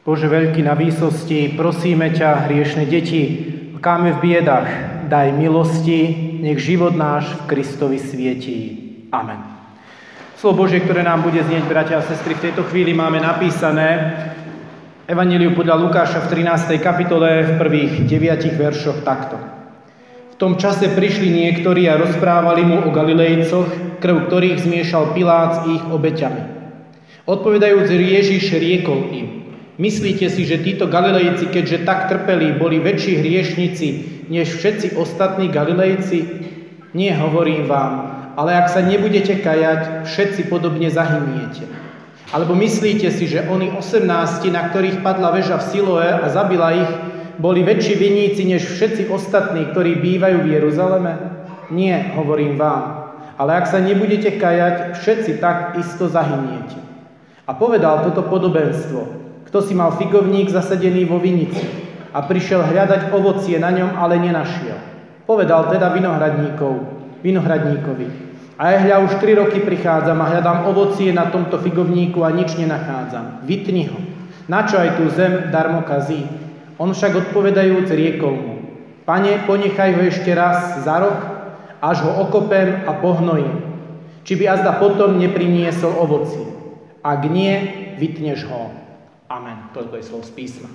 Bože veľký na výsosti, prosíme ťa, hriešne deti, káme v biedach, daj milosti, nech život náš v Kristovi svietí. Amen. Slovo Božie, ktoré nám bude znieť, bratia a sestry, v tejto chvíli máme napísané Evanjeliu podľa Lukáša v 13. kapitole v prvých 9 veršoch takto. V tom čase prišli niektorí a rozprávali mu o Galilejcoch, krv ktorých zmiešal Pilát s ich obeťami. Odpovedajúc Ježiš riekol im: Myslíte si, že títo Galilejci, keďže tak trpeli, boli väčší hriešnici než všetci ostatní Galilejci? Nie, hovorím vám, ale ak sa nebudete kajať, všetci podobne zahyniete. Alebo myslíte si, že oni 18, na ktorých padla väža v Siloé a zabila ich, boli väčší vinníci než všetci ostatní, ktorí bývajú v Jeruzaleme? Nie, hovorím vám, ale ak sa nebudete kajať, všetci tak isto zahyniete. A povedal toto podobenstvo: Kto si mal figovník zasadený vo vinici a prišiel hľadať ovocie na ňom, ale nenašiel. Povedal teda vinohradníkovi: Aj hľa, už 3 roky prichádzam a hľadám ovocie na tomto figovníku a nič nenachádzam. Vytni ho. Načo aj tú zem darmo kazí? On však odpovedajúc riekol mu: Pane, ponechaj ho ešte raz za rok, až ho okopem a pohnojím. Či by azda potom nepriniesol ovocie. Ak nie, vytneš ho. Amen. Toto je slovo z písma.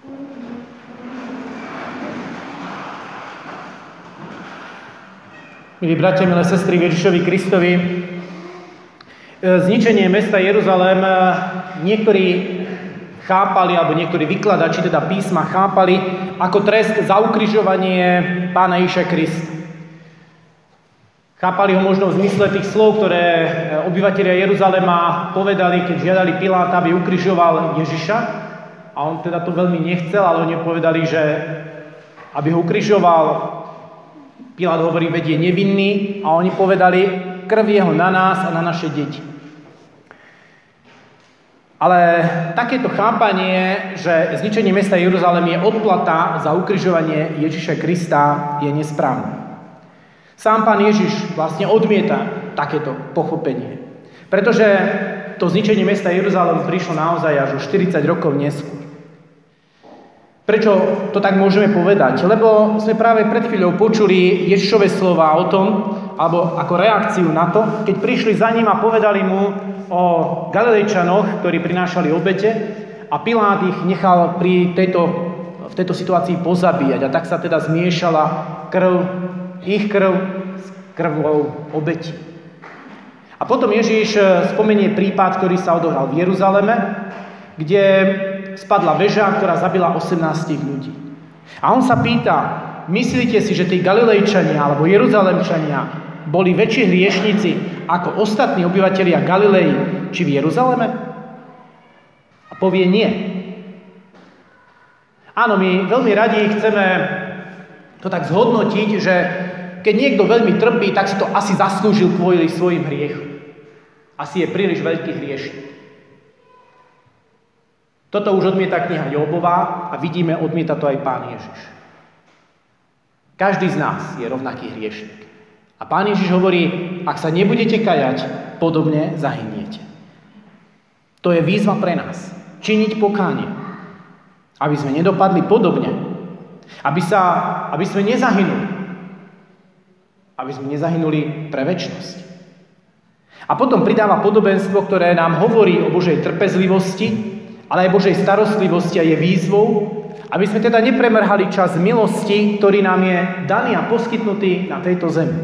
Milí bratia, milé sestry Ježišovi Kristovi, zničenie mesta Jeruzalém niektorí chápali, alebo niektorí vykladači teda písma chápali ako trest za ukrižovanie Pána Ježiša Krista. Chápali ho možno v zmysle tých slov, ktoré obyvatelia Jeruzalema povedali, keď žiadali Piláta, aby ukrižoval Ježiša. A on teda to veľmi nechcel, ale oni povedali, že aby ho ukrižoval, Pilát hovorí, veď je nevinný, a oni povedali, krv jeho na nás a na naše deti. Ale takéto chápanie, že zničenie mesta Jeruzalém je odplata za ukrižovanie Ježiša Krista, je nesprávne. Sám Pán Ježiš vlastne odmieta takéto pochopenie. Pretože to zničenie mesta Jeruzalém prišlo naozaj až o 40 rokov neskôr. Prečo to tak môžeme povedať? Lebo sme práve pred chvíľou počuli Ježišove slova o tom, alebo ako reakciu na to, keď prišli za ním a povedali mu o Galilejčanoch, ktorí prinášali obete, a Pilát ich nechal v tejto situácii pozabíjať. A tak sa teda zmiešala ich krv s krvou obeti. A potom Ježiš spomenie prípad, ktorý sa odohral v Jeruzaleme, kde spadla väža, ktorá zabila 18 ľudí. A on sa pýta: Myslíte si, že tí Galilejčania alebo Jeruzalemčania boli väčší hriešnici ako ostatní obyvatelia Galilei či v Jeruzaleme? A povie nie. Áno, my veľmi radi chceme to tak zhodnotiť, že keď niekto veľmi trpí, tak si to asi zaslúžil kvôli svojim hriechom. Asi je príliš veľký hriešnik. Toto už odmieta kniha Jobova a vidíme, odmieta to aj Pán Ježiš. Každý z nás je rovnaký hriešnik. A Pán Ježiš hovorí, ak sa nebudete kajať, podobne zahyniete. To je výzva pre nás. Činiť pokánie. Aby sme nedopadli podobne. Aby sme nezahynuli. Aby sme nezahynuli pre večnosť. A potom pridáva podobenstvo, ktoré nám hovorí o Božej trpezlivosti, ale aj Božej starostlivosti a je výzvou, aby sme teda nepremrhali čas milosti, ktorý nám je daný a poskytnutý na tejto zemi.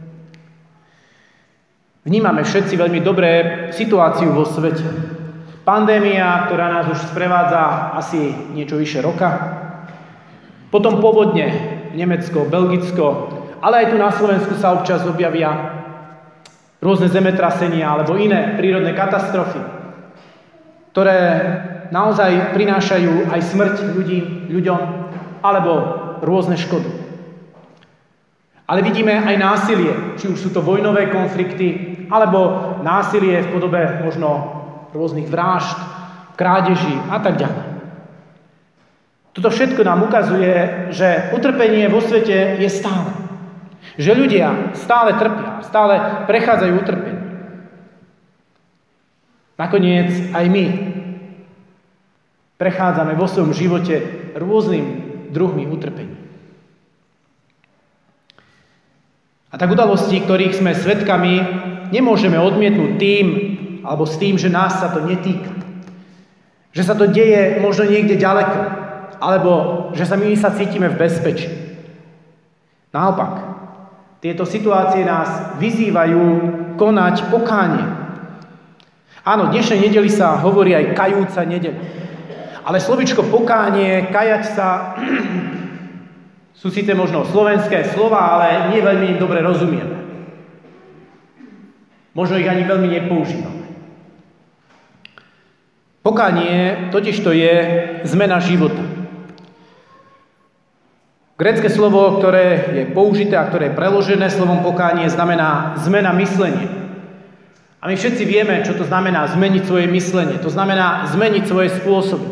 Vnímame všetci veľmi dobre situáciu vo svete. Pandémia, ktorá nás už sprevádza asi niečo vyše roka. Potom povodne, Nemecko, Belgicko, ale aj tu na Slovensku sa občas objavia rôzne zemetrasenia alebo iné prírodné katastrofy, ktoré naozaj prinášajú aj smrť ľuďom alebo rôzne škody. Ale vidíme aj násilie, či už sú to vojnové konflikty, alebo násilie v podobe možno rôznych vražd, krádeží a tak ďalej. Toto všetko nám ukazuje, že utrpenie vo svete je stále. Že ľudia stále trpia, stále prechádzajú utrpenie. Nakoniec aj my Prechádzame vo svojom živote rôznym druhmi utrpení. A tak udalosti, ktorých sme svedkami, nemôžeme odmietnúť tým, alebo s tým, že nás sa to netýka. Že sa to deje možno niekde ďaleko, alebo že my sa cítime v bezpečí. Naopak, tieto situácie nás vyzývajú konať pokánie. Áno, dnešnej nedeli sa hovorí aj kajúca nedeľa. Ale slovičko pokánie, kajať sa, sú síce možno slovenské slova, ale nie veľmi dobre rozumieme. Možno ich ani veľmi nepoužívame. Pokánie totižto je zmena života. Grécke slovo, ktoré je použité a ktoré je preložené slovom pokánie, znamená zmena myslenia. A my všetci vieme, čo to znamená zmeniť svoje myslenie. To znamená zmeniť svoje spôsoby.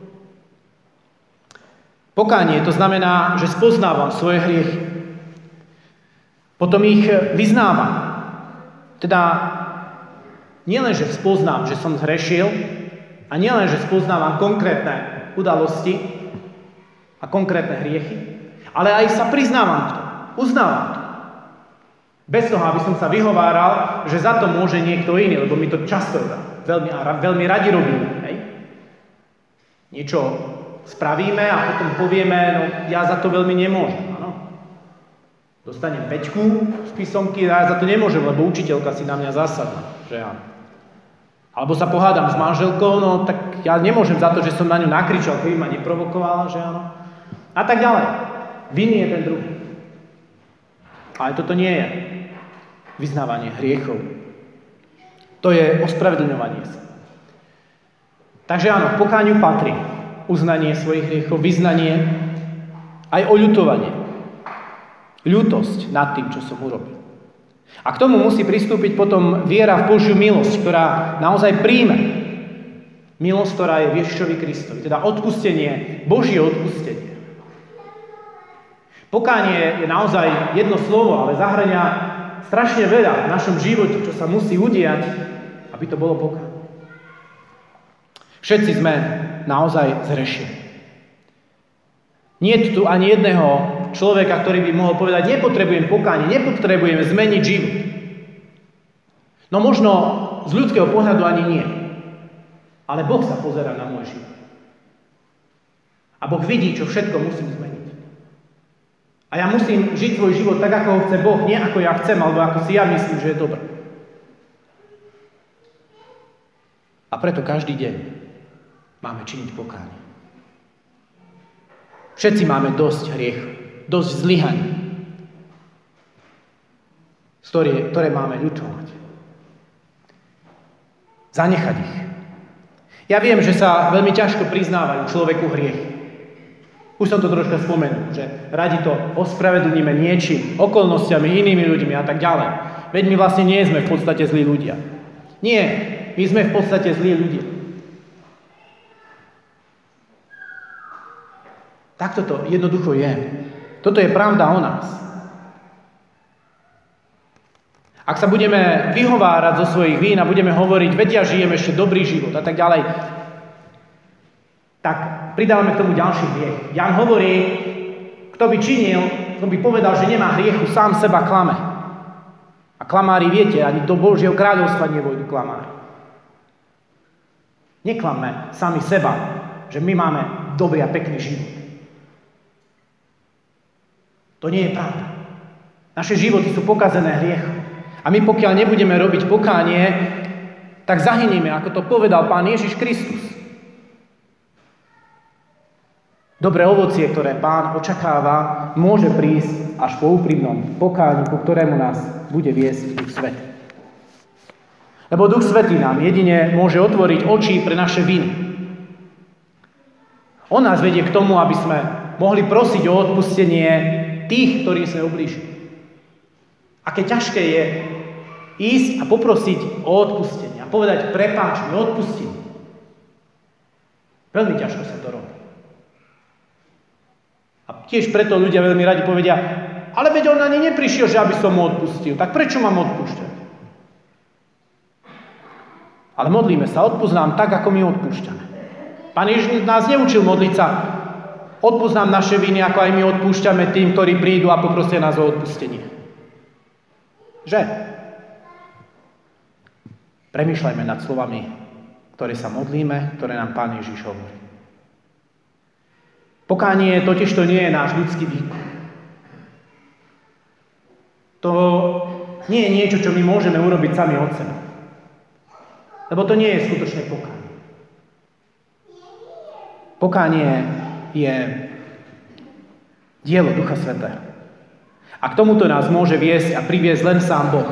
Pokánie to znamená, že spoznávam svoje hriechy. Potom ich vyznávam. Teda nielen, že spoznám, že som zhrešil, a nielen, že spoznávam konkrétne udalosti a konkrétne hriechy, ale aj sa priznávam k tomu, uznávam to. Bez toho, aby som sa vyhováral, že za to môže niekto iný, lebo my to často veľmi radi robíme. Hej? Niečo spravíme a potom povieme, no ja za to veľmi nemôžem. Áno? Dostanem 5 z písomky a ja za to nemôžem, lebo učiteľka si na mňa zasadla. Že áno. Alebo sa pohádam s manželkou, no tak ja nemôžem za to, že som na ňu nakričal, keby ma neprovokovala, že áno. A tak ďalej. Vinný je ten druhý. Ale toto nie je vyznávanie hriechov. To je ospravedlňovanie sa. Takže áno, pokániu patrí uznanie svojich hriechov, vyznanie, aj oľutovanie. Ľútosť nad tým, čo som urobil. A k tomu musí pristúpiť potom viera v Božiu milosť, ktorá naozaj príjme. Milosť, ktorá je v Ježišovi Kristovi. Teda odpustenie, Božie odpustenie. Pokánie je naozaj jedno slovo, ale zahŕňa strašne veľa v našom živote, čo sa musí udiať, aby to bolo pokánie. Všetci sme naozaj zhrešili. Nie je tu ani jedného človeka, ktorý by mohol povedať, nepotrebujem pokánie, nepotrebujem zmeniť život. No možno z ľudského pohľadu ani nie. Ale Boh sa pozerá na môj život. A Boh vidí, čo všetko musím zmeniť. A ja musím žiť svoj život tak, ako ho chce Boh, nie ako ja chcem, alebo ako si ja myslím, že je dobré. A preto každý deň máme činiť pokánie. Všetci máme dosť hriechov, dosť zlyhaní, ktoré máme ľutovať. Zanechať ich. Ja viem, že sa veľmi ťažko priznávajú človeku hriechy. Už som to troška spomenul, že radi to ospravedlníme niečím, okolnostiami, inými ľuďmi a tak ďalej. Veď my vlastne nie sme v podstate zlí ľudia. Nie, my sme v podstate zlí ľudia. Takto to jednoducho je. Toto je pravda o nás. Ak sa budeme vyhovárať zo svojich vín a budeme hovoriť, veď ja žijem ešte dobrý život a tak ďalej, tak pridávame k tomu ďalší hriech. Jan hovorí, kto by činil, kto by povedal, že nemá hriechu, sám seba klame. A klamári, viete, ani do Božieho kráľovstva nevojdu klamári. Neklamme sami seba, že my máme dobrý a pekný život. To nie je pravda. Naše životy sú pokazené hriechom. A my pokiaľ nebudeme robiť pokánie, tak zahynieme, ako to povedal Pán Ježiš Kristus. Dobré ovocie, ktoré Pán očakáva, môže prísť až po úprimnom pokáni, po ktorému nás bude viesť Duch Svätý. Lebo Duch Svätý nám jedine môže otvoriť oči pre naše viny. On nás vedie k tomu, aby sme mohli prosiť o odpustenie tých, ktorým sme ublížili. Aké ťažké je ísť a poprosiť o odpustenie a povedať prepáč mi, odpusti mi. Veľmi ťažko sa to robí. A tiež preto ľudia veľmi radi povedia, ale veď on ani neprišiel, že aby som mu odpustil, tak prečo mám odpúšťať? Ale modlíme sa, odpúsť nám tak, ako my odpúšťame. Pán Ježiš nás neučil modliť sa, odpusť nám naše viny, ako aj my odpúšťame tým, ktorí prídu a poprosia nás o odpustenie. Že? Premýšľajme nad slovami, ktoré sa modlíme, ktoré nám Pán Ježiš hovorí. Pokánie totižto nie je náš ľudský výkon. To nie je niečo, čo my môžeme urobiť sami od seba. Lebo to nie je skutočné pokánie. Pokánie je dielo Ducha Svätého. A k tomuto nás môže viesť a priviesť len sám Boh.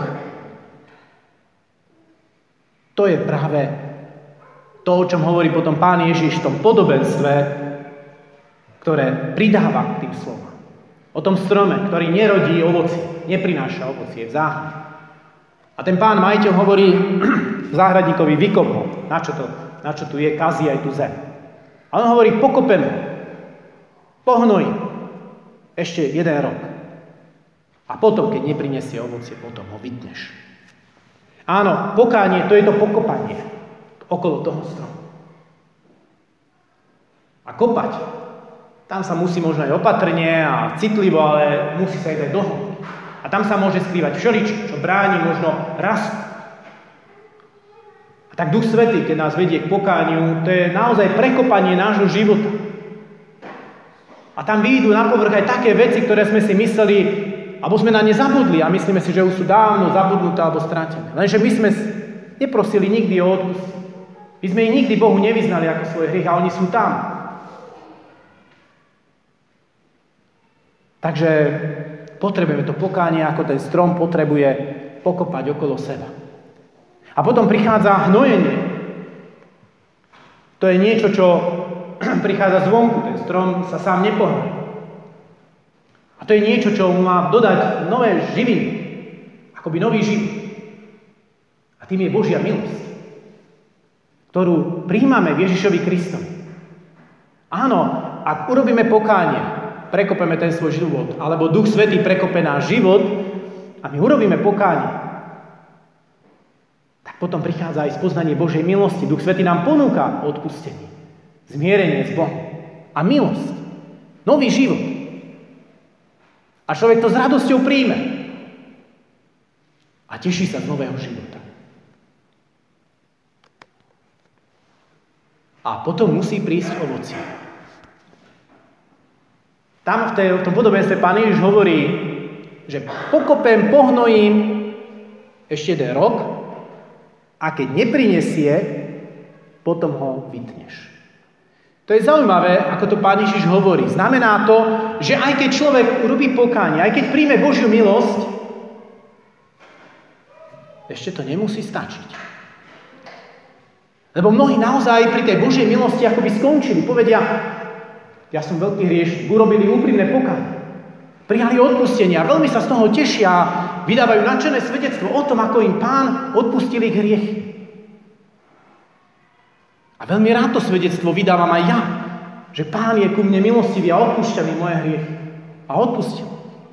To je práve to, o čom hovorí potom Pán Ježiš v tom podobenstve, ktoré pridáva k tým slovám. O tom strome, ktorý nerodí ovocie, neprináša ovocie v záhrade. A ten pán majiteľ hovorí záhradníkovi, vykop ho, na čo tu je, kazí aj tu zem. A on hovorí, pokopem ho, pohnoj ešte 1 rok. A potom, keď neprinesie ovocie, potom ho vytneš. Áno, pokánie, to je to pokopanie okolo toho stromu. A kopať, tam sa musí možno aj opatrne a citlivo, ale musí sa aj dať dohodnúť. A tam sa môže skrývať všeličo, čo bráni možno rastu. A tak Duch Svätý, keď nás vedie k pokániu, to je naozaj prekopanie nášho života. A tam vyjdú na povrch aj také veci, ktoré sme si mysleli, alebo sme na ne zabudli a myslíme si, že už sú dávno zabudnuté alebo stratené. Lenže my sme neprosili nikdy o odpust. My sme ich nikdy Bohu nevyznali ako svoj hriech a oni sú tam. Takže potrebujeme to pokánie, ako ten strom potrebuje pokopať okolo seba. A potom prichádza hnojenie. To je niečo, čo prichádza zvonku. Ten strom sa sám nepohne. A to je niečo, čo mu má dodať nové živiny. Akoby nový život. A tým je Božia milosť, ktorú príjmame v Ježišovi Kristovi. Áno, ak urobíme pokánie, prekopeme ten svoj život, alebo Duch Svätý prekope náš život a my urobíme pokánie, tak potom prichádza aj spoznanie Božej milosti. Duch Svätý nám ponúka odpustenie, zmierenie s Bohom a milosť, nový život. A človek to s radosťou príjme a teší sa z nového života. A potom musí prísť ovocie. Tam v tom podobenstve Pán Ježiš hovorí, že pokopem, pohnojím ešte 1 rok a keď neprinesie, potom ho vytneš. To je zaujímavé, ako to Pán Ježiš hovorí. Znamená to, že aj keď človek urobí pokánie, aj keď príjme Božiu milosť, ešte to nemusí stačiť. Lebo mnohí naozaj pri tej Božej milosti akoby skončili. Povedia, ja som veľký hriešnik, urobili úprimné pokánie. Prijali odpustenie a veľmi sa z toho tešia a vydávajú nadšené svedectvo o tom, ako im Pán odpustil ich hriechy. A veľmi rád to svedectvo vydávam aj ja, že Pán je ku mne milostivý a odpúšťa mi moje hriechy. A odpustil.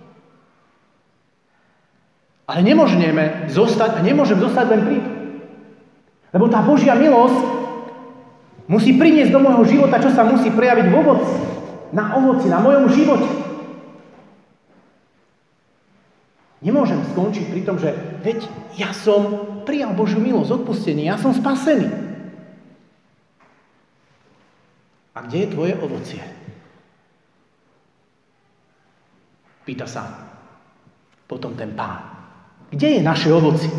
Ale nemôžem zostať len pri tom. Lebo tá Božia milosť musí priniesť do môjho života, čo sa musí prejaviť v ovoci. Na ovoci, na mojom živote. Nemôžem skončiť pri tom, že veď ja som prijal Božiu milosť, odpustenie, ja som spasený. A kde je tvoje ovocie? Pýta sa potom ten Pán. Kde je naše ovocie?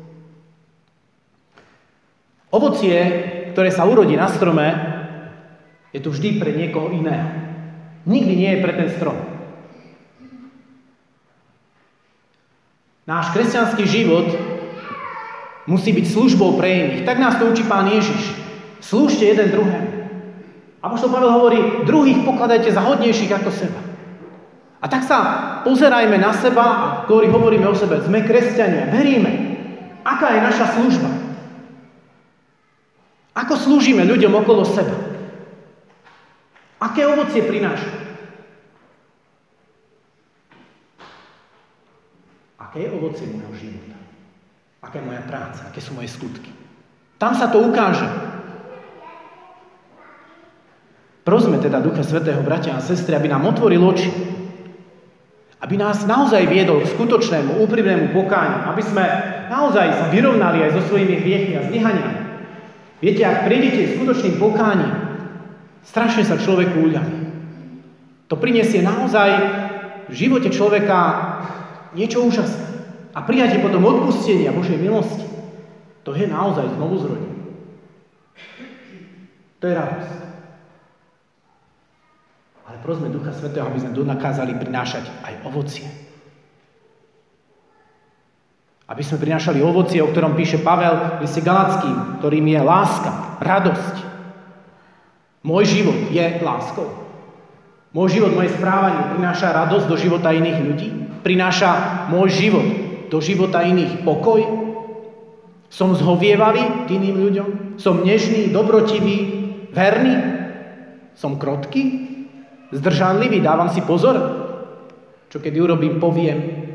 Ovocie, ktoré sa urodí na strome, je tu vždy pre niekoho iného. Nikdy nie je pre ten strom. Náš kresťanský život musí byť službou pre iných. Tak nás to učí Pán Ježiš. Slúžte jeden druhému. Apoštol Pavel hovorí, druhých pokladajte za hodnejších ako seba. A tak sa pozerajme na seba a ktorí hovoríme o sebe, sme kresťania, veríme. Aká je naša služba? Ako slúžime ľuďom okolo seba? Aké ovocie prináša? Aké je ovocie môjho života? Aká je moja práca? Aké sú moje skutky? Tam sa to ukáže. Prosme teda Ducha Svätého, bratia a sestry, aby nám otvoril oči. Aby nás naozaj viedol k skutočnému, úprimnému pokániu. Aby sme naozaj sa vyrovnali aj so svojimi hriechmi a zlyhaniami. Viete, ak prejdete skutočným pokáním, strašne sa človeku uľaví. To prinesie naozaj v živote človeka niečo úžasné. A prijatie potom odpustenia Božej milosti, to je naozaj znovuzrodenie. To je radosť. Ale prosme Ducha Svätého, aby sme dokázali prinášať aj ovocie. Aby sme prinášali ovocie, o ktorom píše Pavel v liste Galackým, ktorým je láska, radosť. Môj život je láskou. Môj život, moje správanie prináša radosť do života iných ľudí. Prináša môj život do života iných pokoj. Som zhovievavý k iným ľuďom. Som nežný, dobrotivý, verný. Som krotký, zdržanlivý, dávam si pozor. Čo keď urobím, poviem.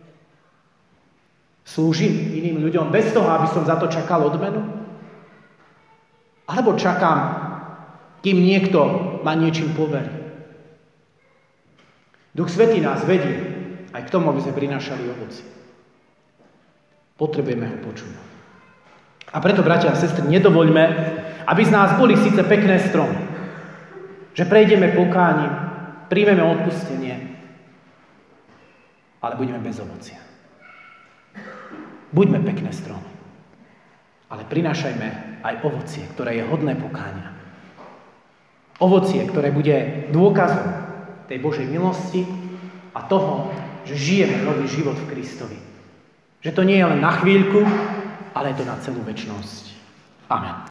Slúžim iným ľuďom bez toho, aby som za to čakal odmenu? Alebo čakám, kým niekto ma niečím poverí? Duch Svätý nás vedie aj k tomu, aby sme prinášali ovocie. Potrebujeme ho počúvať. A preto, bratia a sestry, nedovoľme, aby z nás boli síce pekné stromy, že prejdeme pokáním, príjmeme odpustenie, ale budeme bez ovocia. Buďme pekné stromy, ale prinášajme aj ovocie, ktoré je hodné pokánia. Ovocie, ktoré bude dôkazom tej Božej milosti a toho, že žijeme nový život v Kristovi. Že to nie je len na chvíľku, ale je to na celú večnosť. Amen.